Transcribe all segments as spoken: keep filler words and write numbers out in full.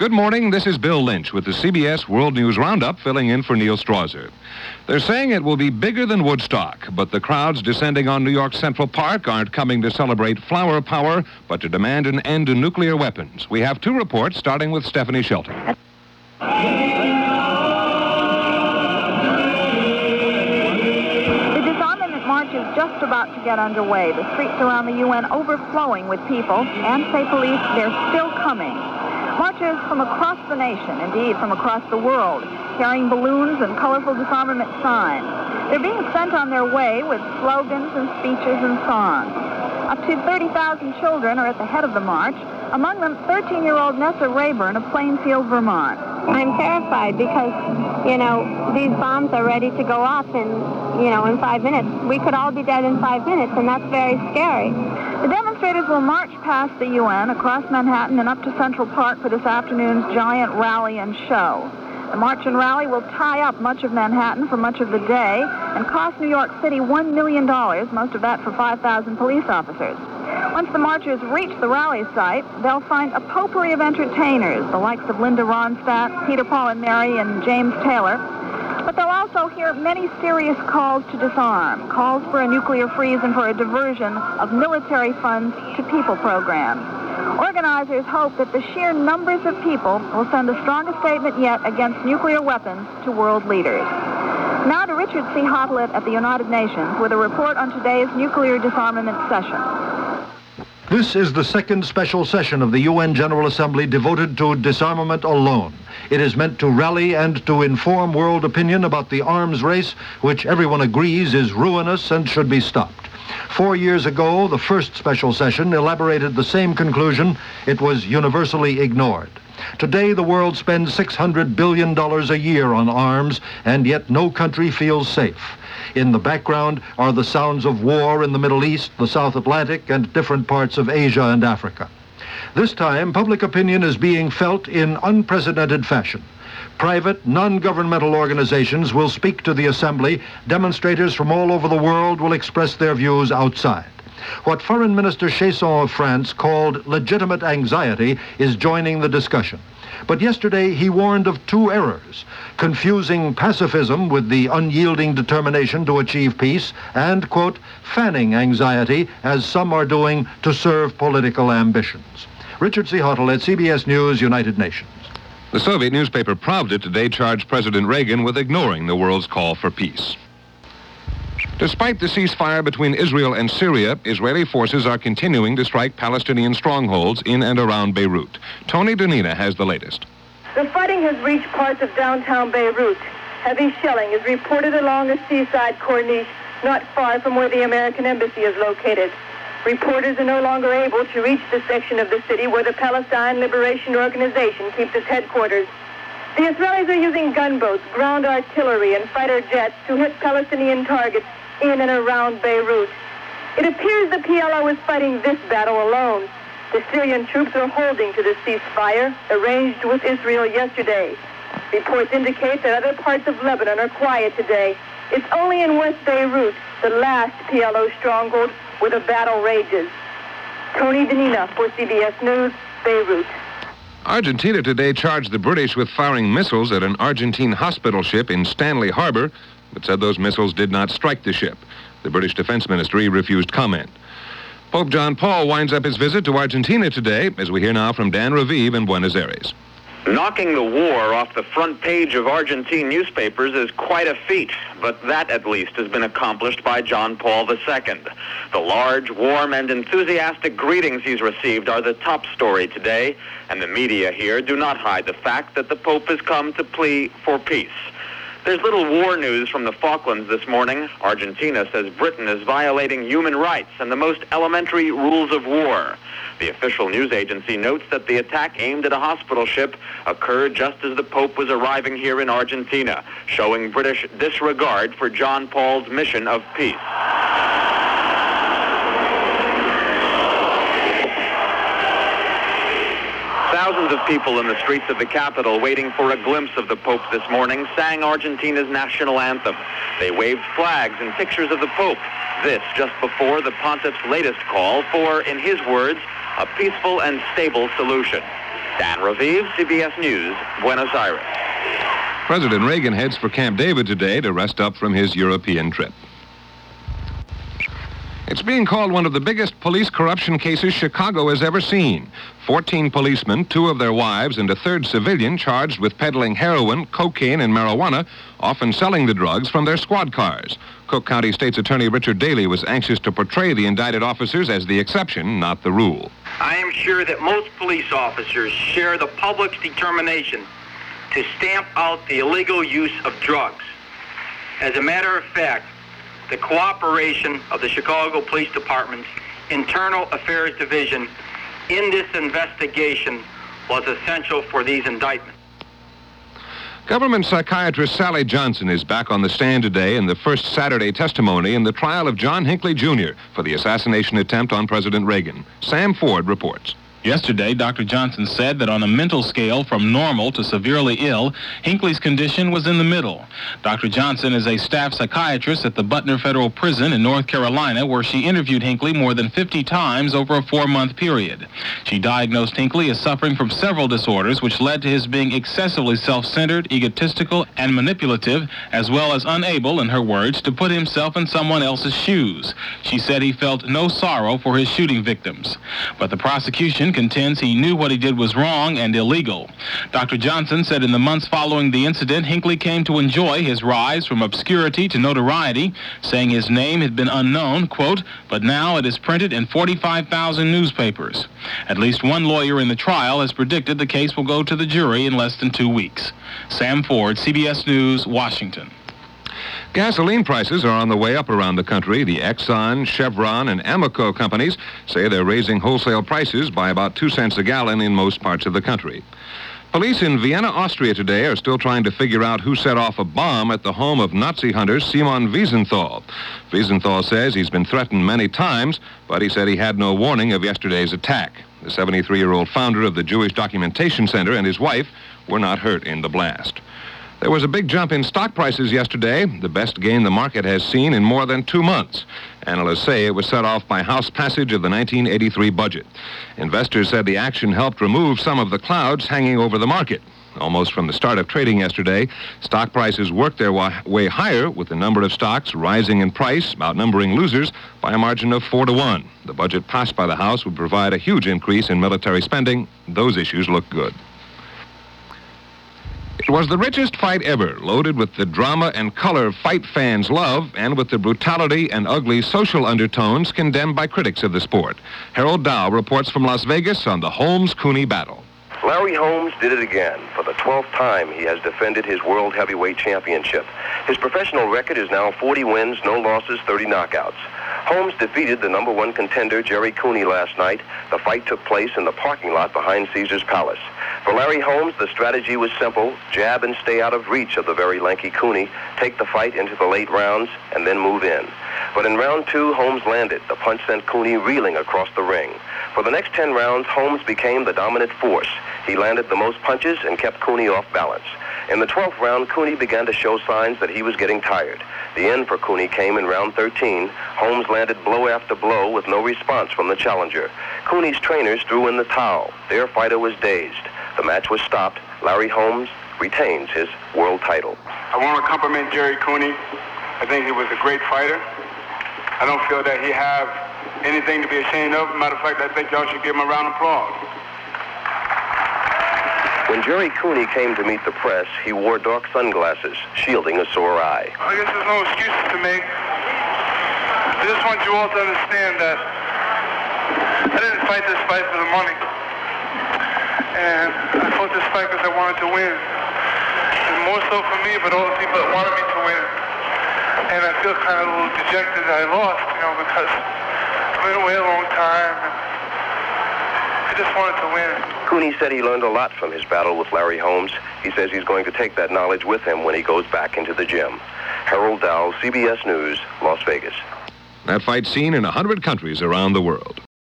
Good morning. This is Bill Lynch with the C B S World News Roundup, filling in for Neil Strasser. They're saying it will be bigger than Woodstock, but the crowds descending on New York Central Park aren't coming to celebrate flower power, but to demand an end to nuclear weapons. We have two reports, starting with Stephanie Shelton. The disarmament march is just about to get underway. The streets around the U N overflowing with people, and, say police, they're still coming. Marchers from across the nation, indeed from across the world, carrying balloons and colorful disarmament signs. They're being sent on their way with slogans and speeches and songs. Up to thirty thousand children are at the head of the march, among them thirteen-year-old Nessa Rayburn of Plainfield, Vermont. I'm terrified because, you know, these bombs are ready to go off in, you know, in five minutes. We could all be dead in five minutes, and that's very scary. The demonstrators will march past the U N, across Manhattan, and up to Central Park for this afternoon's giant rally and show. The march and rally will tie up much of Manhattan for much of the day and cost New York City one million dollars, most of that for five thousand police officers. Once the marchers reach the rally site, they'll find a potpourri of entertainers, the likes of Linda Ronstadt, Peter, Paul and Mary, and James Taylor. But they'll also hear many serious calls to disarm, calls for a nuclear freeze and for a diversion of military funds to people programs. Organizers hope that the sheer numbers of people will send the strongest statement yet against nuclear weapons to world leaders. Now to Richard C. Hottelet at the United Nations with a report on today's nuclear disarmament session. This is the second special session of the U N General Assembly devoted to disarmament alone. It is meant to rally and to inform world opinion about the arms race, which everyone agrees is ruinous and should be stopped. Four years ago, the first special session elaborated the same conclusion. It was universally ignored. Today, the world spends six hundred billion dollars a year on arms, and yet no country feels safe. In the background are the sounds of war in the Middle East, the South Atlantic, and different parts of Asia and Africa. This time, public opinion is being felt in unprecedented fashion. Private, non-governmental organizations will speak to the Assembly. Demonstrators from all over the world will express their views outside. What Foreign Minister Chesson of France called legitimate anxiety is joining the discussion. But yesterday he warned of two errors: confusing pacifism with the unyielding determination to achieve peace, and, quote, fanning anxiety, as some are doing, to serve political ambitions. Richard C. Hottelet, C B S News, United Nations. The Soviet newspaper Pravda today charged President Reagan with ignoring the world's call for peace. Despite the ceasefire between Israel and Syria, Israeli forces are continuing to strike Palestinian strongholds in and around Beirut. Tony Donina has the latest. The fighting has reached parts of downtown Beirut. Heavy shelling is reported along a seaside corniche not far from where the American embassy is located. Reporters are no longer able to reach the section of the city where the Palestine Liberation Organization keeps its headquarters. The Israelis are using gunboats, ground artillery, and fighter jets to hit Palestinian targets in and around Beirut. It appears the P L O is fighting this battle alone. The Syrian troops are holding to the ceasefire arranged with Israel yesterday. Reports indicate that other parts of Lebanon are quiet today. It's only in West Beirut, the last P L O stronghold, where the battle rages. Tony Donina for C B S News, Beirut. Argentina today charged the British with firing missiles at an Argentine hospital ship in Stanley Harbor, but said those missiles did not strike the ship. The British Defense Ministry refused comment. Pope John Paul winds up his visit to Argentina today, as we hear now from Dan Raviv in Buenos Aires. Knocking the war off the front page of Argentine newspapers is quite a feat, but that at least has been accomplished by John Paul the Second. The large, warm, and enthusiastic greetings he's received are the top story today, and the media here do not hide the fact that the Pope has come to plea for peace. There's little war news from the Falklands this morning. Argentina says Britain is violating human rights and the most elementary rules of war. The official news agency notes that the attack aimed at a hospital ship occurred just as the Pope was arriving here in Argentina, showing British disregard for John Paul's mission of peace. Thousands of people in the streets of the capital waiting for a glimpse of the Pope this morning sang Argentina's national anthem. They waved flags and pictures of the Pope. This just before the pontiff's latest call for, in his words, a peaceful and stable solution. Dan Raviv, C B S News, Buenos Aires. President Reagan heads for Camp David today to rest up from his European trip. It's being called one of the biggest police corruption cases Chicago has ever seen. Fourteen policemen, two of their wives, and a third civilian charged with peddling heroin, cocaine, and marijuana, often selling the drugs from their squad cars. Cook County State's Attorney Richard Daley was anxious to portray the indicted officers as the exception, not the rule. I am sure that most police officers share the public's determination to stamp out the illegal use of drugs. As a matter of fact, the cooperation of the Chicago Police Department's Internal Affairs Division in this investigation was essential for these indictments. Government psychiatrist Sally Johnson is back on the stand today in the first Saturday testimony in the trial of John Hinckley Junior for the assassination attempt on President Reagan. Sam Ford reports. Yesterday, Doctor Johnson said that on a mental scale from normal to severely ill, Hinckley's condition was in the middle. Doctor Johnson is a staff psychiatrist at the Butner Federal Prison in North Carolina, where she interviewed Hinckley more than fifty times over a four-month period. She diagnosed Hinckley as suffering from several disorders, which led to his being excessively self-centered, egotistical, and manipulative, as well as unable, in her words, to put himself in someone else's shoes. She said he felt no sorrow for his shooting victims. But the prosecution contends he knew what he did was wrong and illegal. Doctor Johnson said in the months following the incident, Hinckley came to enjoy his rise from obscurity to notoriety, saying his name had been unknown, quote, but now it is printed in forty-five thousand newspapers. At least one lawyer in the trial has predicted the case will go to the jury in less than two weeks. Sam Ford, C B S News, Washington. Gasoline prices are on the way up around the country. The Exxon, Chevron, and Amoco companies say they're raising wholesale prices by about two cents a gallon in most parts of the country. Police in Vienna, Austria today are still trying to figure out who set off a bomb at the home of Nazi hunter Simon Wiesenthal. Wiesenthal says he's been threatened many times, but he said he had no warning of yesterday's attack. The seventy-three-year-old founder of the Jewish Documentation Center and his wife were not hurt in the blast. There was a big jump in stock prices yesterday, the best gain the market has seen in more than two months. Analysts say it was set off by House passage of the nineteen eighty-three budget. Investors said the action helped remove some of the clouds hanging over the market. Almost from the start of trading yesterday, stock prices worked their wa- way higher, with the number of stocks rising in price, outnumbering losers by a margin of four to one. The budget passed by the House would provide a huge increase in military spending. Those issues look good. It was the richest fight ever, loaded with the drama and color fight fans love and with the brutality and ugly social undertones condemned by critics of the sport. Harold Dow reports from Las Vegas on the Holmes-Cooney battle. Larry Holmes did it again. For the twelfth time, he has defended his World Heavyweight Championship. His professional record is now forty wins, no losses, thirty knockouts. Holmes defeated the number one contender, Jerry Cooney, last night. The fight took place in the parking lot behind Caesar's Palace. For Larry Holmes, the strategy was simple: jab and stay out of reach of the very lanky Cooney, take the fight into the late rounds, and then move in. But in round two, Holmes landed. The punch sent Cooney reeling across the ring. For the next ten rounds, Holmes became the dominant force. He landed the most punches and kept Cooney off balance. In the twelfth round, Cooney began to show signs that he was getting tired. The end for Cooney came in round thirteen. Holmes landed blow after blow with no response from the challenger. Cooney's trainers threw in the towel. Their fighter was dazed. The match was stopped. Larry Holmes retains his world title. I want to compliment Jerry Cooney. I think he was a great fighter. I don't feel that he have anything to be ashamed of. Matter of fact, I think y'all should give him a round of applause. When Jerry Cooney came to meet the press, he wore dark sunglasses, shielding a sore eye. I guess there's no excuses to make. I just want you all to understand that I didn't fight this fight for the money. And I fought this fight because I wanted to win. And more so for me, but all the people that wanted me to win. And I feel kind of a little dejected that I lost, you know, because I've been away a long time. And I just wanted to win. Cooney said he learned a lot from his battle with Larry Holmes. He says he's going to take that knowledge with him when he goes back into the gym. Harold Dow, C B S News, Las Vegas. That fight seen in one hundred countries around the world.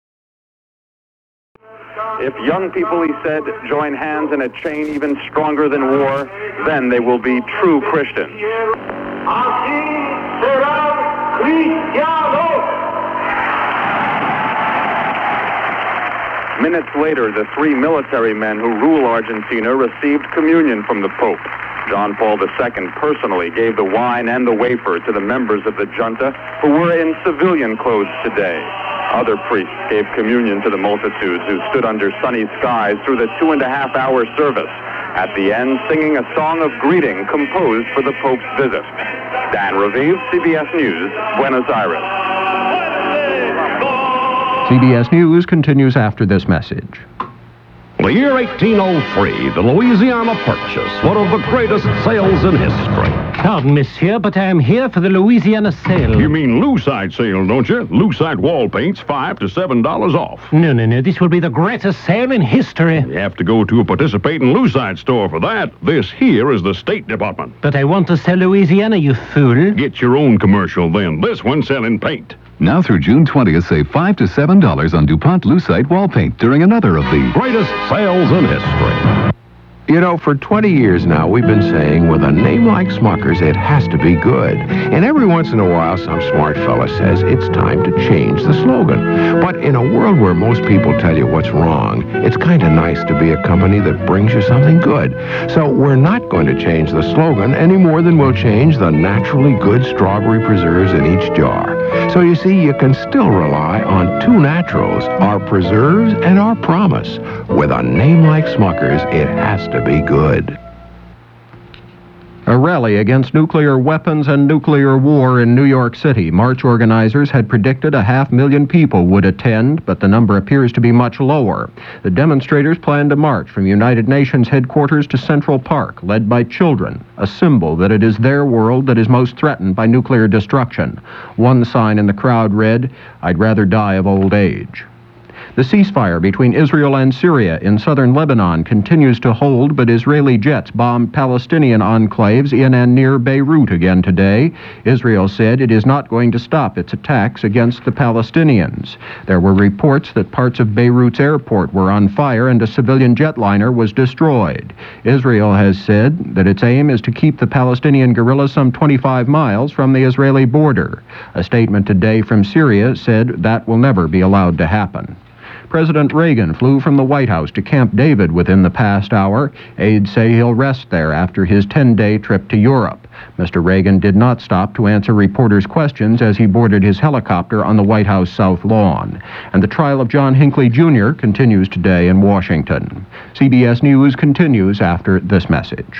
If young people, he said, join hands in a chain even stronger than war, then they will be true Christians. Minutes later, the three military men who rule Argentina received communion from the Pope. John Paul the Second personally gave the wine and the wafer to the members of the junta who were in civilian clothes today. Other priests gave communion to the multitudes who stood under sunny skies through the two and a half hour service, at the end singing a song of greeting composed for the Pope's visit. Dan Raviv, C B S News, Buenos Aires. C B S News continues after this message. The year eighteen oh three, the Louisiana Purchase, one of the greatest sales in history. Pardon, monsieur, but I am here for the Louisiana sale. You mean Lucite sale, don't you? Lucite wall paints, five to seven dollars off. No, no, no. This will be the greatest sale in history. You have to go to a participating Lucite store for that. This here is the State Department. But I want to sell Louisiana, you fool. Get your own commercial, then. This one's selling paint. Now through June twentieth, save five to seven dollars on DuPont Lucite wall paint during another of the greatest sales in history. You know, for twenty years now, we've been saying with a name like Smucker's, it has to be good. And every once in a while, some smart fella says it's time to change the slogan. But in a world where most people tell you what's wrong, it's kind of nice to be a company that brings you something good. So we're not going to change the slogan any more than we'll change the naturally good strawberry preserves in each jar. So you see, you can still rely on two naturals, our preserves and our promise. With a name like Smucker's, it has to be good. A rally against nuclear weapons and nuclear war in New York City. March organizers had predicted a half million people would attend, but the number appears to be much lower. The demonstrators plan to march from United Nations headquarters to Central Park, led by children, a symbol that it is their world that is most threatened by nuclear destruction. One sign in the crowd read, "I'd rather die of old age." The ceasefire between Israel and Syria in southern Lebanon continues to hold, but Israeli jets bombed Palestinian enclaves in and near Beirut again today. Israel said it is not going to stop its attacks against the Palestinians. There were reports that parts of Beirut's airport were on fire and a civilian jetliner was destroyed. Israel has said that its aim is to keep the Palestinian guerrillas some twenty-five miles from the Israeli border. A statement today from Syria said that will never be allowed to happen. President Reagan flew from the White House to Camp David within the past hour. Aides say he'll rest there after his ten-day trip to Europe. Mister Reagan did not stop to answer reporters' questions as he boarded his helicopter on the White House South Lawn. And the trial of John Hinckley Junior continues today in Washington. C B S News continues after this message.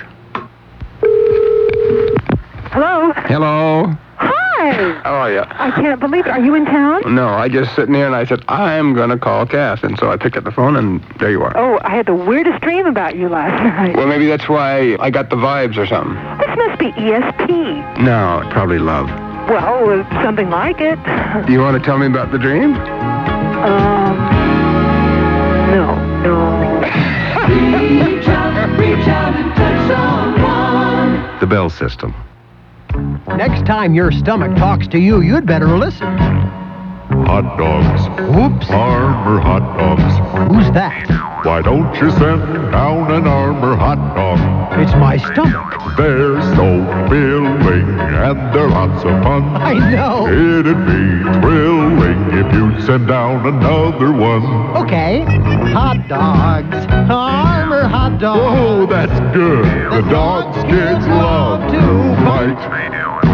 Hello? Hello. Hi. How are you? I can't believe it. Are you in town? No, I just sitting there and I said, I'm going to call Kath. And so I picked up the phone and there you are. Oh, I had the weirdest dream about you last night. Well, maybe that's why I got the vibes or something. This must be E S P. No, probably love. Well, uh, something like it. Do you want to tell me about the dream? Um, no, no. Reach out, reach out and touch someone. The Bell System. Next time your stomach talks to you, you'd better listen. Hot dogs. Oops. Armor hot dogs. Who's that? Why don't you send down an Armor hot dog? It's my stomach. They're so filling and they're lots of fun. I know. It'd be thrilling if you'd send down another one. Okay. Hot dogs. Armor hot dogs. Oh, that's good. The, the dogs kids love to bite.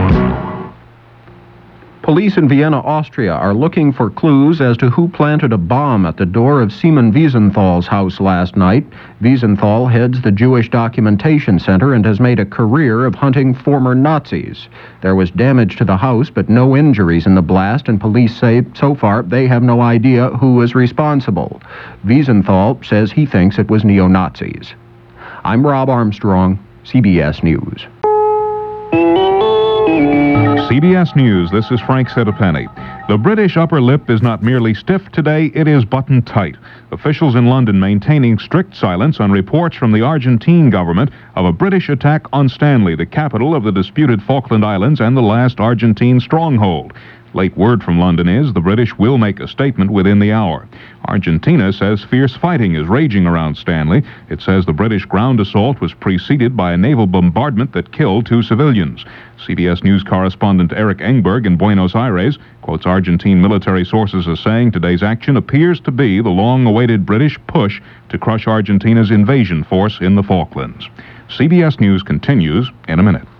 Police in Vienna, Austria, are looking for clues as to who planted a bomb at the door of Simon Wiesenthal's house last night. Wiesenthal heads the Jewish Documentation Center and has made a career of hunting former Nazis. There was damage to the house, but no injuries in the blast, and police say so far they have no idea who is responsible. Wiesenthal says he thinks it was neo-Nazis. I'm Rob Armstrong, C B S News. C B S News, this is Frank Settepeni. The British upper lip is not merely stiff today, it is buttoned tight. Officials in London maintaining strict silence on reports from the Argentine government of a British attack on Stanley, the capital of the disputed Falkland Islands and the last Argentine stronghold. Late word from London is the British will make a statement within the hour. Argentina says fierce fighting is raging around Stanley. It says the British ground assault was preceded by a naval bombardment that killed two civilians. C B S News correspondent Eric Engberg in Buenos Aires quotes Argentine military sources as saying today's action appears to be the long-awaited British push to crush Argentina's invasion force in the Falklands. C B S News continues in a minute.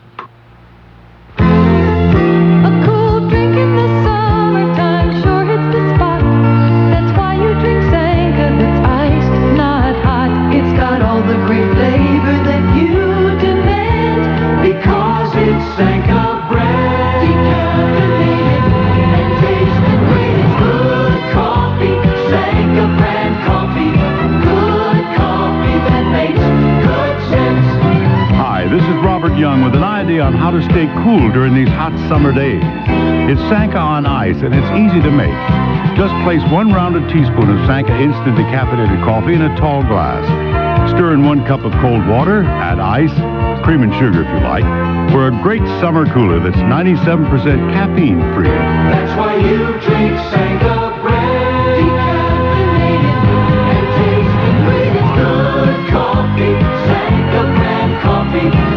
Young with an idea on how to stay cool during these hot summer days. It's Sanka on ice, and it's easy to make. Just place one rounded teaspoon of Sanka instant decaffeinated coffee in a tall glass. Stir in one cup of cold water, add ice, cream and sugar if you like, for a great summer cooler that's ninety-seven percent caffeine free. That's why you drink Sanka brand. Decaffeinated and tasting great. It's good coffee. Sanka brand coffee.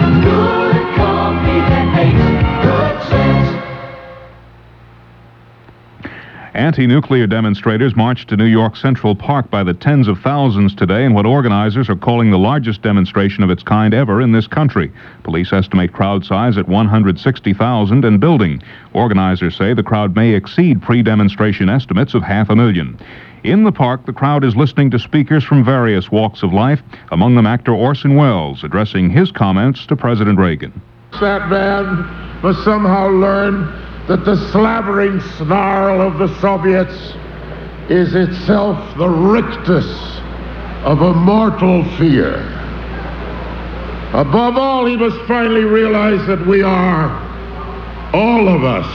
Anti-nuclear demonstrators marched to New York Central Park by the tens of thousands today in what organizers are calling the largest demonstration of its kind ever in this country. Police estimate crowd size at one hundred sixty thousand and building. Organizers say the crowd may exceed pre-demonstration estimates of half a million. In the park, the crowd is listening to speakers from various walks of life, among them actor Orson Welles, addressing his comments to President Reagan. That man must somehow learn that the slavering snarl of the Soviets is itself the rictus of a mortal fear. Above all, he must finally realize that we are, all of us,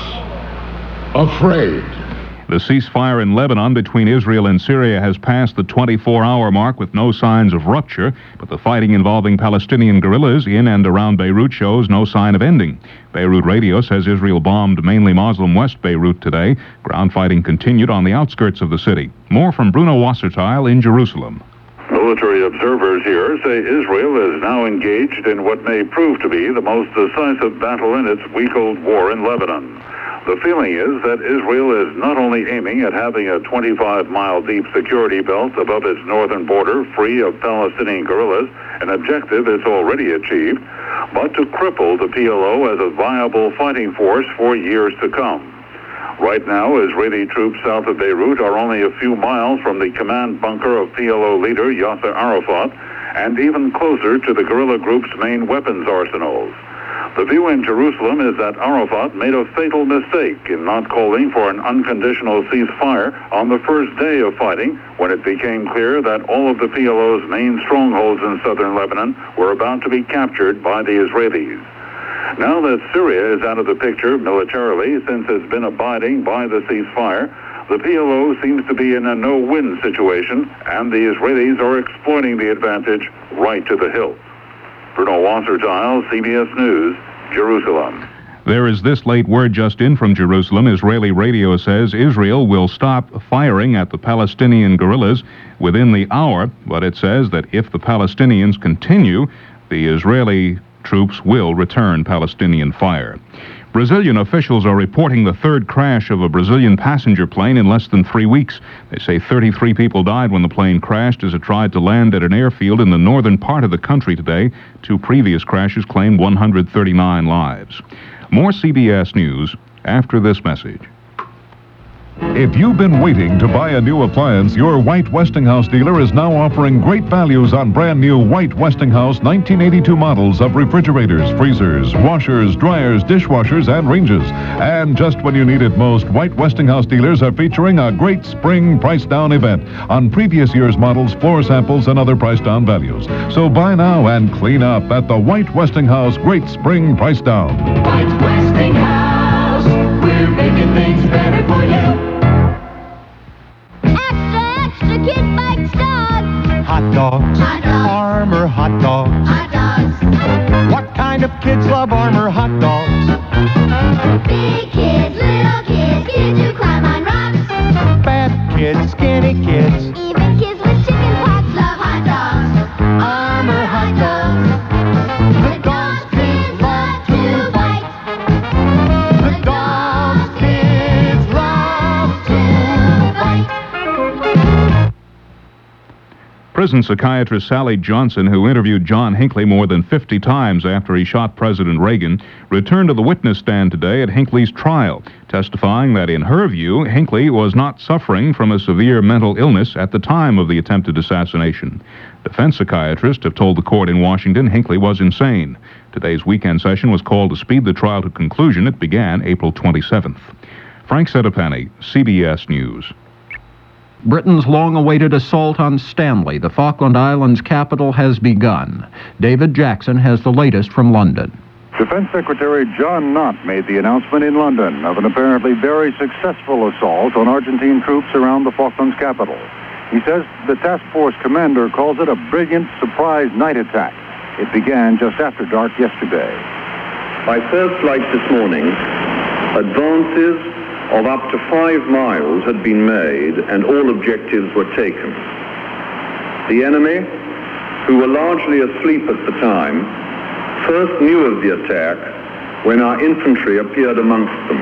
afraid. The ceasefire in Lebanon between Israel and Syria has passed the twenty-four hour mark with no signs of rupture, but the fighting involving Palestinian guerrillas in and around Beirut shows no sign of ending. Beirut radio says Israel bombed mainly Muslim West Beirut today. Ground fighting continued on the outskirts of the city. More from Bruno Wasserteil in Jerusalem. Military observers here say Israel is now engaged in what may prove to be the most decisive battle in its week-old war in Lebanon. The feeling is that Israel is not only aiming at having a twenty-five mile deep security belt above its northern border free of Palestinian guerrillas, an objective it's already achieved, but to cripple the P L O as a viable fighting force for years to come. Right now, Israeli troops south of Beirut are only a few miles from the command bunker of P L O leader Yasser Arafat, and even closer to the guerrilla group's main weapons arsenals. The view in Jerusalem is that Arafat made a fatal mistake in not calling for an unconditional ceasefire on the first day of fighting, when it became clear that all of the P L O's main strongholds in southern Lebanon were about to be captured by the Israelis. Now that Syria is out of the picture militarily, since it's been abiding by the ceasefire, the P L O seems to be in a no-win situation, and the Israelis are exploiting the advantage right to the hilt. Bruno Wasserteil, C B S News, Jerusalem. There is this late word just in from Jerusalem. Israeli radio says Israel will stop firing at the Palestinian guerrillas within the hour, but it says that if the Palestinians continue, the Israeli troops will return Palestinian fire. Brazilian officials are reporting the third crash of a Brazilian passenger plane in less than three weeks. They say thirty-three people died when the plane crashed as it tried to land at an airfield in the northern part of the country today. Two previous crashes claimed one hundred thirty-nine lives. More C B S News after this message. If you've been waiting to buy a new appliance, your White Westinghouse dealer is now offering great values on brand new White Westinghouse nineteen eighty-two models of refrigerators, freezers, washers, dryers, dishwashers, and ranges. And just when you need it most, White Westinghouse dealers are featuring a great spring price down event on previous year's models, floor samples, and other price down values. So buy now and clean up at the White Westinghouse Great Spring Price Down. White Westinghouse, we're making things better for you. Kid Mike's dog. Hot dogs. Hot dogs. Armor hot dogs. Hot dogs. What kind of kids love Armor hot dogs? Big kids, little kids, Prison psychiatrist Sally Johnson, who interviewed John Hinckley more than fifty times after he shot President Reagan, returned to the witness stand today at Hinckley's trial, testifying that in her view, Hinckley was not suffering from a severe mental illness at the time of the attempted assassination. Defense psychiatrists have told the court in Washington Hinckley was insane. Today's weekend session was called to speed the trial to conclusion. It began April twenty-seventh. Frank Sedapani, C B S News. Britain's long-awaited assault on Stanley, the Falkland Islands capital, has begun. David Jackson has the latest from London. Defense Secretary John Knott made the announcement in London of an apparently very successful assault on Argentine troops around the Falklands capital. He says the task force commander calls it a brilliant surprise night attack. It began just after dark yesterday. By first light this morning, advances of up to five miles had been made and all objectives were taken. The enemy, who were largely asleep at the time, first knew of the attack when our infantry appeared amongst them.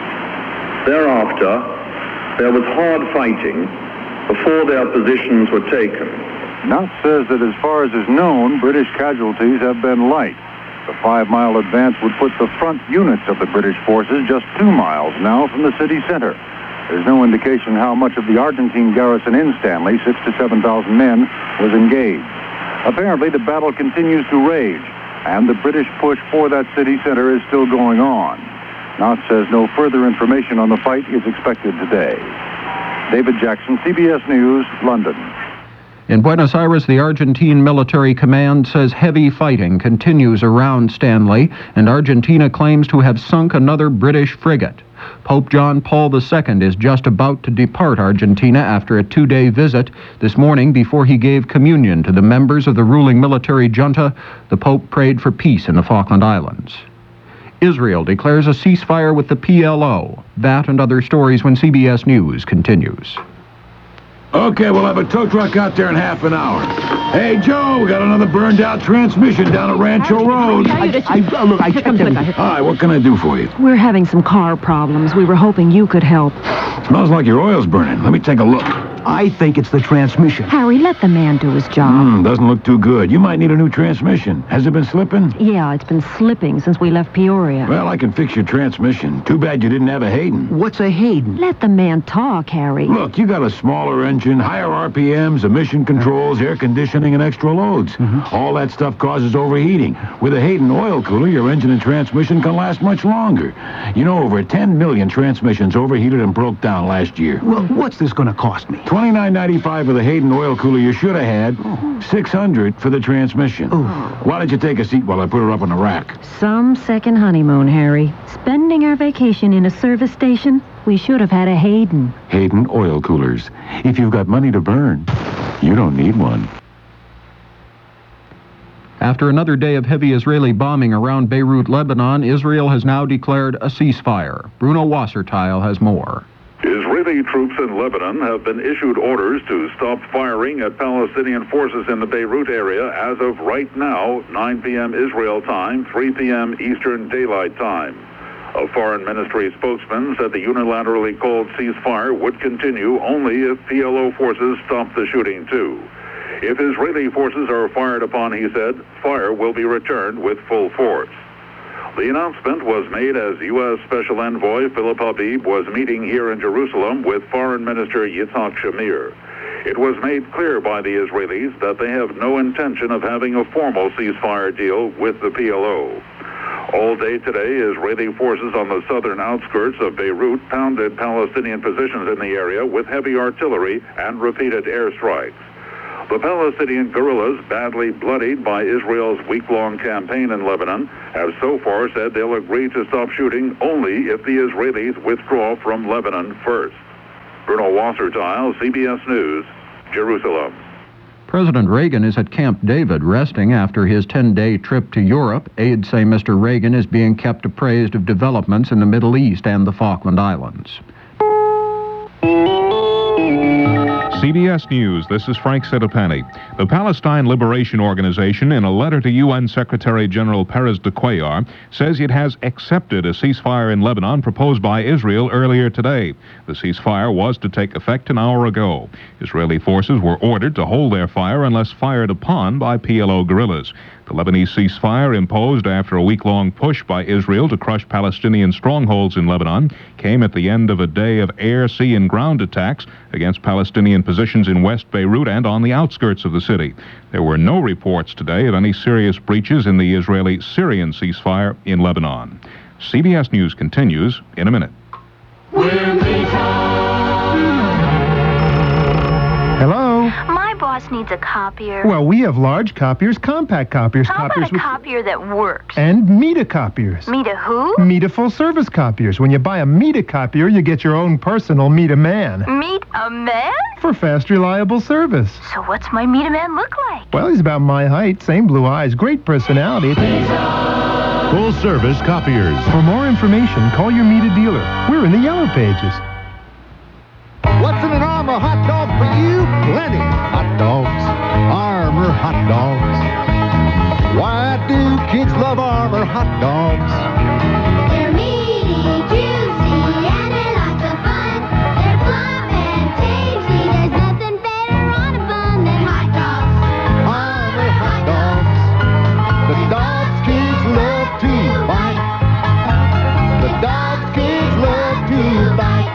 Thereafter, there was hard fighting before their positions were taken. Knott says that as far as is known, British casualties have been light. The five-mile advance would put the front units of the British forces just two miles now from the city center. There's no indication how much of the Argentine garrison in Stanley, six to seven thousand men, was engaged. Apparently, the battle continues to rage, and the British push for that city center is still going on. Knott says no further information on the fight is expected today. David Jackson, C B S News, London. In Buenos Aires, the Argentine Military Command says heavy fighting continues around Stanley, and Argentina claims to have sunk another British frigate. Pope John Paul the Second is just about to depart Argentina after a two-day visit. This morning, before he gave communion to the members of the ruling military junta, the Pope prayed for peace in the Falkland Islands. Israel declares a ceasefire with the P L O. That and other stories when C B S News continues. Okay, we'll have a tow truck out there in half an hour. Hey, Joe, we got another burned-out transmission down at Rancho Road. I, I, I, look, I checked everything. All right, what can I do for you? We're having some car problems. We were hoping you could help. Smells like your oil's burning. Let me take a look. I think it's the transmission. Harry, let the man do his job. Hmm, doesn't look too good. You might need a new transmission. Has it been slipping? Yeah, it's been slipping since we left Peoria. Well, I can fix your transmission. Too bad you didn't have a Hayden. What's a Hayden? Let the man talk, Harry. Look, you got a smaller engine, higher R P Ms, emission controls, air conditioning, and extra loads. Mm-hmm. All that stuff causes overheating. With a Hayden oil cooler, your engine and transmission can last much longer. You know, over ten million transmissions overheated and broke down last year. Well, what's this going to cost me? twenty-nine ninety-five for the Hayden oil cooler you should have had. Oh. six hundred for the transmission. Oh. Why don't you take a seat while I put her up on the rack? Some second honeymoon, Harry. Spending our vacation in a service station? We should have had a Hayden. Hayden oil coolers. If you've got money to burn, you don't need one. After another day of heavy Israeli bombing around Beirut, Lebanon, Israel has now declared a ceasefire. Bruno Wasserteil has more. Israeli troops in Lebanon have been issued orders to stop firing at Palestinian forces in the Beirut area as of right now, nine p.m. Israel time, three p.m. Eastern Daylight Time. A foreign ministry spokesman said the unilaterally called ceasefire would continue only if P L O forces stop the shooting too. If Israeli forces are fired upon, he said, fire will be returned with full force. The announcement was made as U S Special Envoy Philip Habib was meeting here in Jerusalem with Foreign Minister Yitzhak Shamir. It was made clear by the Israelis that they have no intention of having a formal ceasefire deal with the P L O. All day today, Israeli forces on the southern outskirts of Beirut pounded Palestinian positions in the area with heavy artillery and repeated airstrikes. The Palestinian guerrillas, badly bloodied by Israel's week-long campaign in Lebanon, have so far said they'll agree to stop shooting only if the Israelis withdraw from Lebanon first. Bruno Wasserteil, C B S News, Jerusalem. President Reagan is at Camp David resting after his ten-day trip to Europe. Aides say Mister Reagan is being kept appraised of developments in the Middle East and the Falkland Islands. C B S News, this is Frank Sedapani. The Palestine Liberation Organization, in a letter to U N Secretary General Perez de Cuellar, says it has accepted a ceasefire in Lebanon proposed by Israel earlier today. The ceasefire was to take effect an hour ago. Israeli forces were ordered to hold their fire unless fired upon by P L O guerrillas. The Lebanese ceasefire, imposed after a week-long push by Israel to crush Palestinian strongholds in Lebanon, came at the end of a day of air, sea, and ground attacks against Palestinian positions in West Beirut and on the outskirts of the city. There were no reports today of any serious breaches in the Israeli-Syrian ceasefire in Lebanon. C B S News continues in a minute. Hello? My boss needs a copier. Well, we have large copiers, compact copiers, How copiers about a with... copier that works? And Meta copiers. Meta who? Meta full-service copiers. When you buy a Meta copier, you get your own personal Meta man. Meet a man? For fast, reliable service. So what's my Meta man look like? Well, he's about my height, same blue eyes, great personality. Full-service copiers. For more information, call your Meta dealer. We're in the yellow pages. What's in an Armour hot dog for you? Plenty. Hot dogs. Armour hot dogs. Why do kids love Armour hot dogs? They're meaty, juicy, and they're lots of fun. They're plump and tasty. There's nothing better on a bun than hot dogs. Armour hot dogs. The dogs kids love to bite. The dogs kids love to bite.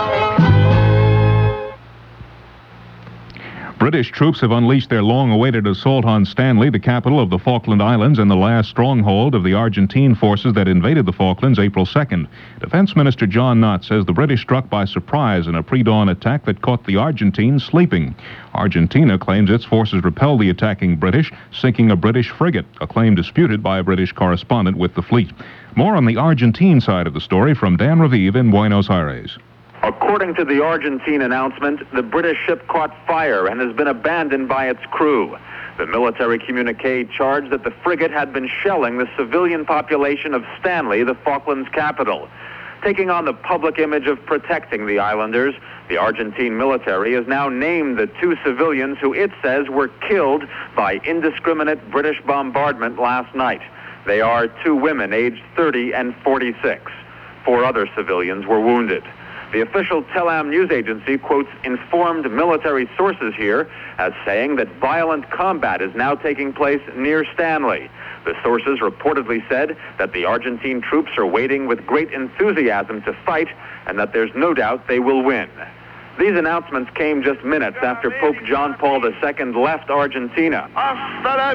British troops have unleashed their long-awaited assault on Stanley, the capital of the Falkland Islands and the last stronghold of the Argentine forces that invaded the Falklands April second. Defense Minister John Knott says the British struck by surprise in a pre-dawn attack that caught the Argentines sleeping. Argentina claims its forces repelled the attacking British, sinking a British frigate, a claim disputed by a British correspondent with the fleet. More on the Argentine side of the story from Dan Raviv in Buenos Aires. According to the Argentine announcement, the British ship caught fire and has been abandoned by its crew. The military communique charged that the frigate had been shelling the civilian population of Stanley, the Falklands capital. Taking on the public image of protecting the islanders, the Argentine military has now named the two civilians who it says were killed by indiscriminate British bombardment last night. They are two women aged thirty and forty-six. Four other civilians were wounded. The official Telam news agency quotes informed military sources here as saying that violent combat is now taking place near Stanley. The sources reportedly said that the Argentine troops are waiting with great enthusiasm to fight and that there's no doubt they will win. These announcements came just minutes after Pope John Paul the Second left Argentina, hasta la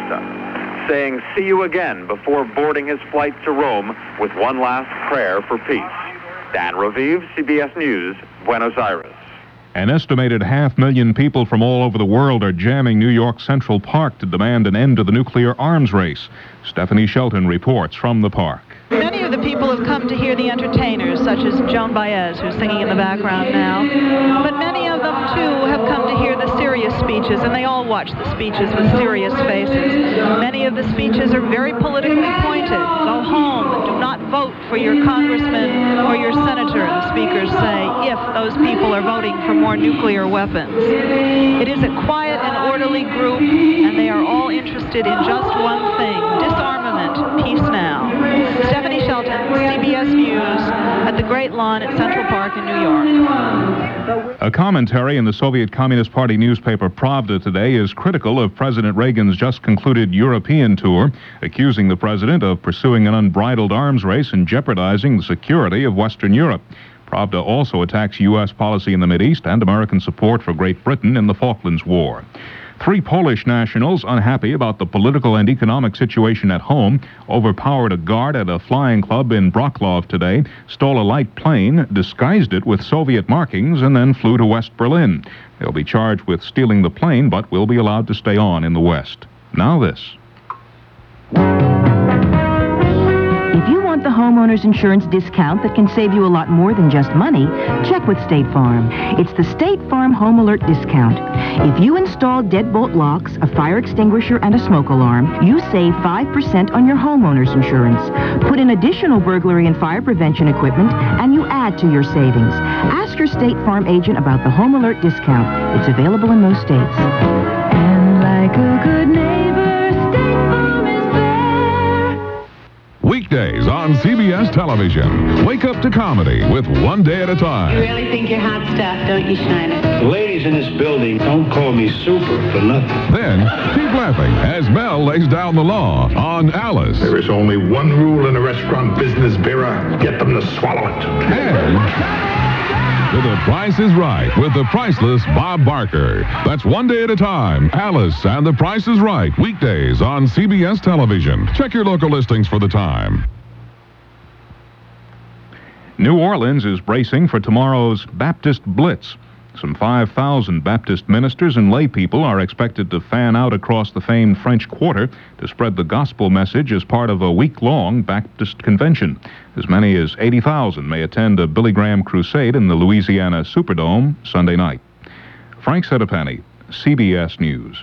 vista, saying see you again before boarding his flight to Rome with one last prayer for peace. Dan Raviv, C B S News, Buenos Aires. An estimated half million people from all over the world are jamming New York Central Park to demand an end to the nuclear arms race. Stephanie Shelton reports from the park. Many of the people have come to hear the entertainers, such as Joan Baez, who's singing in the background now. But many of them, too, have come to hear the serious speeches, and they all watch the speeches with serious faces. Many of the speeches are very politically pointed. Go home. Do not vote for your congressman or your senator, the speakers say, if those people are voting for more nuclear weapons. It is a quiet and orderly group, and they are all interested in just one thing, disarmament, peace now. Stephanie Shelton, C B S News, at the Great Lawn at Central Park in New York. A commentary in the Soviet Communist Party newspaper Pravda today is critical of President Reagan's just concluded European tour, accusing the president of pursuing an unbridled arms race and jeopardizing the security of Western Europe. Pravda also attacks U S policy in the Mideast and American support for Great Britain in the Falklands War. Three Polish nationals, unhappy about the political and economic situation at home, overpowered a guard at a flying club in Wrocław today, stole a light plane, disguised it with Soviet markings, and then flew to West Berlin. They'll be charged with stealing the plane, but will be allowed to stay on in the West. Now this. If you want the homeowner homeowner's insurance discount that can save you a lot more than just money, check with State Farm. It's the State Farm Home Alert discount. If you install deadbolt locks, a fire extinguisher, and a smoke alarm, you save five percent on your homeowner's insurance. Put in additional burglary and fire prevention equipment, and you add to your savings. Ask your State Farm agent about the Home Alert discount. It's available in most states. And like a good neighbor, State Farm is there. Weekdays on C B S Television. Wake up to comedy with One Day at a You Time. really think you're hot stuff, don't you, Schneider? The ladies in this building don't call me super for nothing. Then, keep laughing as Mel lays down the law on Alice. There is only one rule in the restaurant business, Vera. Get them to swallow it. And to The Price is Right with the priceless Bob Barker. That's One Day at a Time. Alice and The Price is Right. Weekdays on C B S Television. Check your local listings for the time. New Orleans is bracing for tomorrow's Baptist Blitz. Some five thousand Baptist ministers and lay people are expected to fan out across the famed French Quarter to spread the gospel message as part of a week-long Baptist convention. As many as eighty thousand may attend a Billy Graham crusade in the Louisiana Superdome Sunday night. Frank Sedapani, C B S News.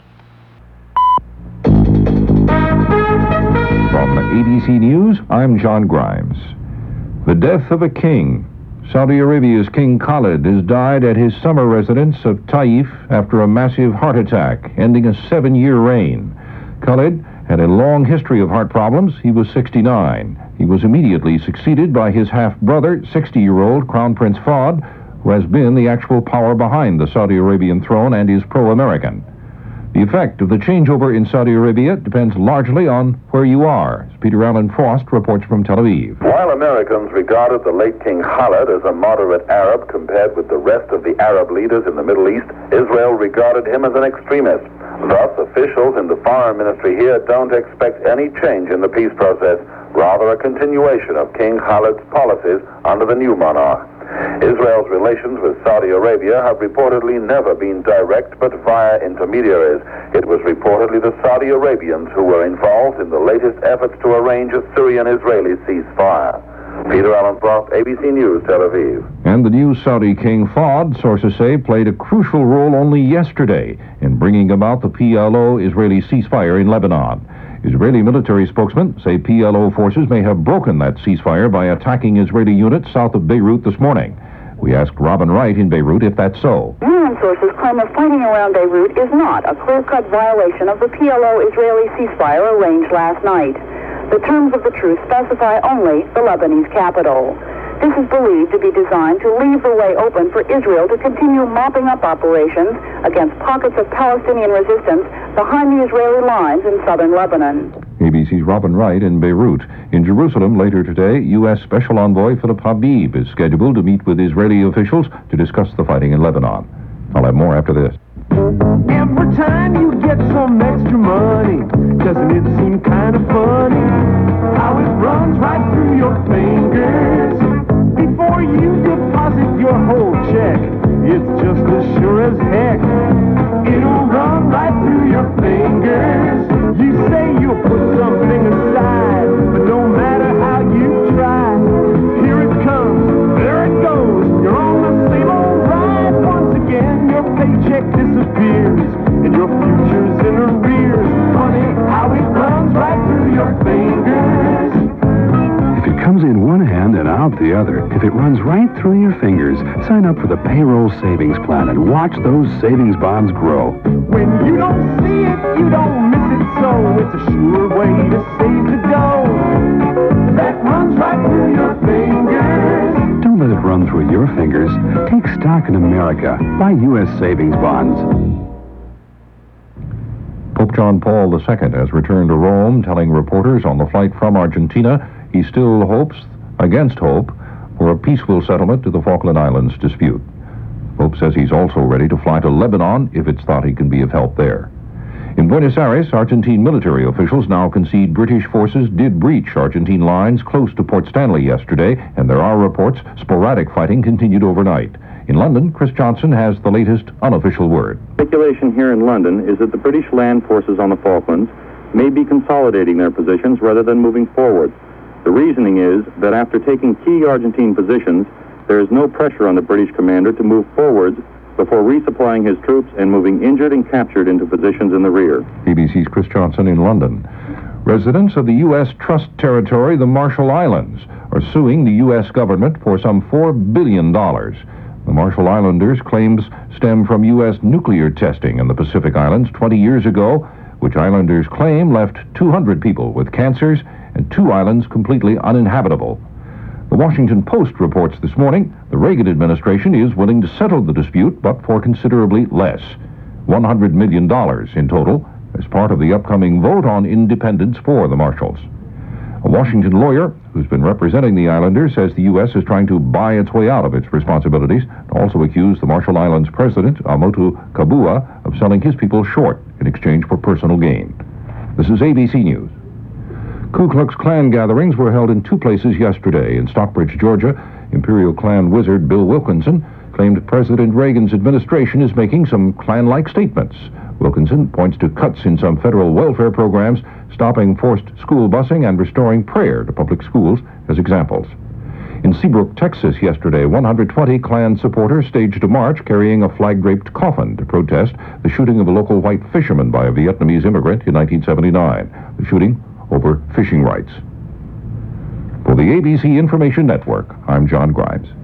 From A B C News, I'm John Grimes. The death of a king. Saudi Arabia's King Khalid has died at his summer residence of Taif after a massive heart attack, ending a seven-year reign. Khalid had a long history of heart problems. He was sixty-nine. He was immediately succeeded by his half-brother, sixty-year-old Crown Prince Fahd, who has been the actual power behind the Saudi Arabian throne and is pro-American. The effect of the changeover in Saudi Arabia depends largely on where you are. As Peter Allen Frost reports from Tel Aviv. While Americans regarded the late King Khalid as a moderate Arab compared with the rest of the Arab leaders in the Middle East, Israel regarded him as an extremist. Thus, officials in the foreign ministry here don't expect any change in the peace process, rather a continuation of King Khalid's policies under the new monarch. Israel's relations with Saudi Arabia have reportedly never been direct but via intermediaries. It was reportedly the Saudi Arabians who were involved in the latest efforts to arrange a Syrian-Israeli ceasefire. Peter Allen Frost, A B C News, Tel Aviv. And the new Saudi King Fahd, sources say, played a crucial role only yesterday in bringing about the P L O-Israeli ceasefire in Lebanon. Israeli military spokesmen say P L O forces may have broken that ceasefire by attacking Israeli units south of Beirut this morning. We asked Robin Wright in Beirut if that's so. U N sources claim the fighting around Beirut is not a clear-cut violation of the P L O-Israeli ceasefire arranged last night. The terms of the truce specify only the Lebanese capital. This is believed to be designed to leave the way open for Israel to continue mopping up operations against pockets of Palestinian resistance behind the Israeli lines in southern Lebanon. A B C's Robin Wright in Beirut. In Jerusalem later today, U S Special Envoy Philip Habib is scheduled to meet with Israeli officials to discuss the fighting in Lebanon. I'll have more after this. Every time you get some extra money, doesn't it seem kind of funny how it runs right through your fingers before you deposit your whole check? It's just as sure as heck it'll run right through your fingers. You say you'll put something aside, but no matter how you try, here it comes, there it goes, you're on the same old ride. Once again your paycheck disappears and your future's in arrears. Funny how it runs right through your fingers. If it comes in one hand and out the other, if it runs right through your fingers, sign up for the payroll savings plan and watch those savings bonds grow. When you don't see it, you don't miss it, so it's a sure way to save the dough that runs right through your fingers. Don't let it run through your fingers. Take stock in America. Buy U S savings bonds. Pope John Paul the Second has returned to Rome, telling reporters on the flight from Argentina he still hopes, against hope, for a peaceful settlement to the Falkland Islands dispute. Pope says he's also ready to fly to Lebanon if it's thought he can be of help there. In Buenos Aires, Argentine military officials now concede British forces did breach Argentine lines close to Port Stanley yesterday, and there are reports sporadic fighting continued overnight. In London, Chris Johnson has the latest unofficial word. Speculation here in London is that the British land forces on the Falklands may be consolidating their positions rather than moving forward. The reasoning is that after taking key Argentine positions, there is no pressure on the British commander to move forwards before resupplying his troops and moving injured and captured into positions in the rear. B B C's Chris Johnson in London. Residents of the U S Trust Territory, the Marshall Islands, are suing the U S government for some four billion dollars. The Marshall Islanders' claims stem from U S nuclear testing in the Pacific Islands twenty years ago, which Islanders claim left two hundred people with cancers and two islands completely uninhabitable. The Washington Post reports this morning the Reagan administration is willing to settle the dispute, but for considerably less, one hundred million dollars in total, as part of the upcoming vote on independence for the Marshalls. A Washington lawyer who's been representing the Islanders says the U S is trying to buy its way out of its responsibilities, and also accused the Marshall Islands president, Amotu Kabua, of selling his people short in exchange for personal gain. This is A B C News. Ku Klux Klan gatherings were held in two places yesterday. In Stockbridge, Georgia, Imperial Klan wizard Bill Wilkinson claimed President Reagan's administration is making some Klan-like statements. Wilkinson points to cuts in some federal welfare programs, stopping forced school busing, and restoring prayer to public schools as examples. In Seabrook, Texas, yesterday, one hundred twenty Klan supporters staged a march carrying a flag-draped coffin to protest the shooting of a local white fisherman by a Vietnamese immigrant in nineteen seventy-nine. The shooting over fishing rights. For the A B C Information Network, I'm John Grimes.